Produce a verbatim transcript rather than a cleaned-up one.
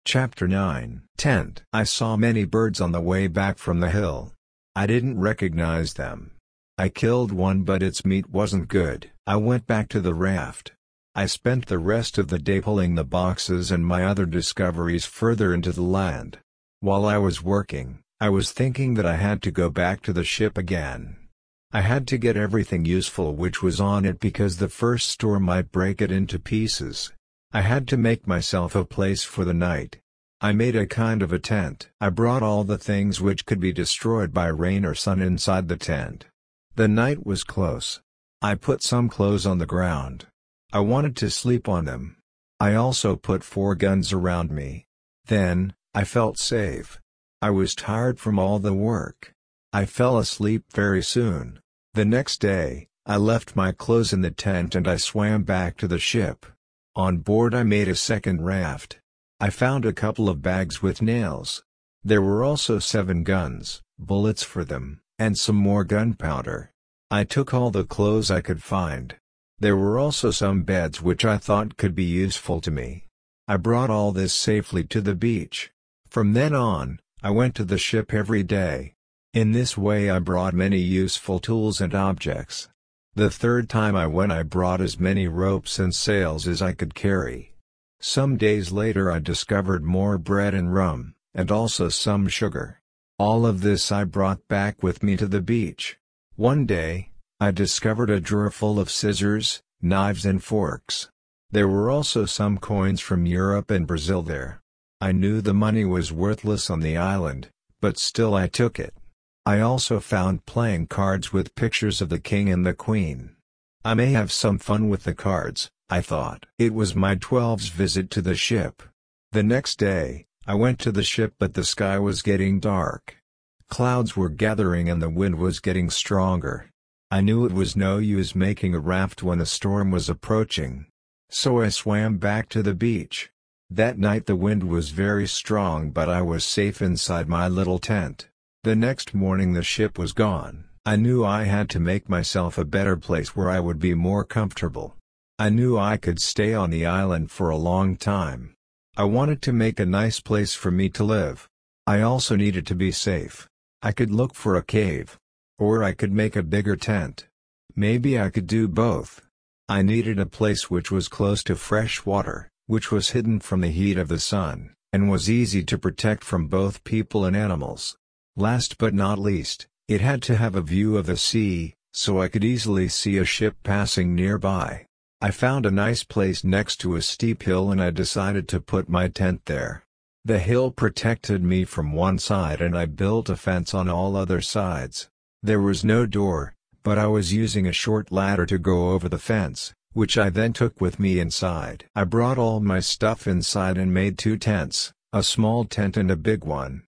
Chapter nine. Tent. I saw many birds on the way back from the hill. I didn't recognize them. I killed one, but its meat wasn't good. I went back to the raft. I spent the rest of the day pulling the boxes and my other discoveries further into the land. While I was working, I was thinking that I had to go back to the ship again. I had to get everything useful which was on it because the first storm might break it into pieces. I had to make myself a place for the night. I made a kind of a tent. I brought all the things which could be destroyed by rain or sun inside the tent. The night was close. I put some clothes on the ground. I wanted to sleep on them. I also put four guns around me. Then, I felt safe. I was tired from all the work. I fell asleep very soon. The next day, I left my clothes in the tent and I swam back to the ship. On board I made a second raft. I found a couple of bags with nails. There were also seven guns, bullets for them, and some more gunpowder. I took all the clothes I could find. There were also some beds which I thought could be useful to me. I brought all this safely to the beach. From then on, I went to the ship every day. In this way I brought many useful tools and objects. The third time I went I brought as many ropes and sails as I could carry. Some days later I discovered more bread and rum, and also some sugar. All of this I brought back with me to the beach. One day, I discovered a drawer full of scissors, knives and forks. There were also some coins from Europe and Brazil there. I knew the money was worthless on the island, but still I took it. I also found playing cards with pictures of the king and the queen. I may have some fun with the cards, I thought. It was my twelfth visit to the ship. The next day, I went to the ship but the sky was getting dark. Clouds were gathering and the wind was getting stronger. I knew it was no use making a raft when a storm was approaching. So I swam back to the beach. That night the wind was very strong but I was safe inside my little tent. The next morning the ship was gone. I knew I had to make myself a better place where I would be more comfortable. I knew I could stay on the island for a long time. I wanted to make a nice place for me to live. I also needed to be safe. I could look for a cave. Or I could make a bigger tent. Maybe I could do both. I needed a place which was close to fresh water, which was hidden from the heat of the sun, and was easy to protect from both people and animals. Last but not least, it had to have a view of the sea, so I could easily see a ship passing nearby. I found a nice place next to a steep hill and I decided to put my tent there. The hill protected me from one side and I built a fence on all other sides. There was no door, but I was using a short ladder to go over the fence, which I then took with me inside. I brought all my stuff inside and made two tents, a small tent and a big one.